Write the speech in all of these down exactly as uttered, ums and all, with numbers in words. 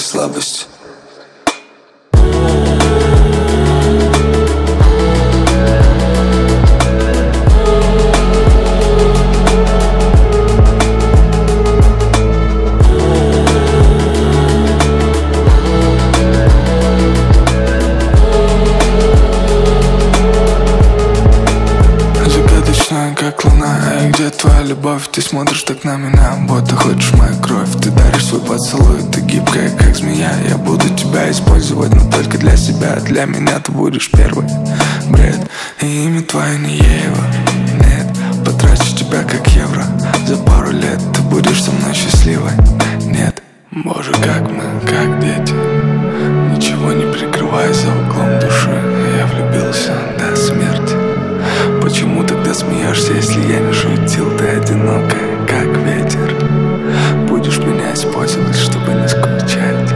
слабости. Как луна, и где твоя любовь? Ты смотришь так на меня, будто хочешь мою кровь. Ты даришь свой поцелуй, ты гибкая, как змея. Я буду тебя использовать, но только для себя. Для меня ты будешь первый. Бред, и имя твое не Ева. Нет, потрачу тебя как евро. За пару лет ты будешь со мной счастливой. Нет, боже, как мы, как дети, ничего не прикрывая за углом души. Я влюбился до смерти. Почему тогда смеешься, если я не шутил? Ты одинокая, как ветер. Будешь меня использовать, чтобы не скучать.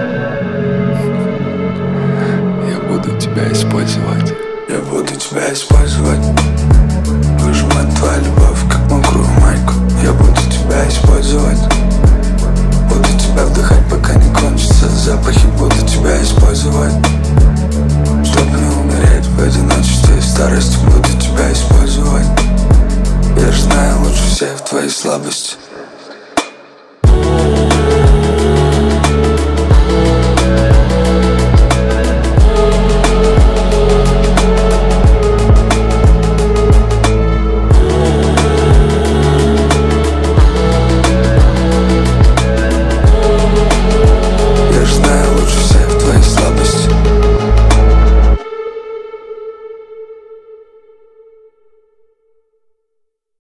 Я буду тебя использовать. Я буду тебя использовать. Выжимать твою любовь, как мокрую майку. Я буду тебя использовать. Буду тебя вдыхать, пока не кончатся запахи. Буду тебя использовать, чтобы не умереть в одиночестве и старости. Буду тебя использовать. Я же знаю лучше всех твои слабости.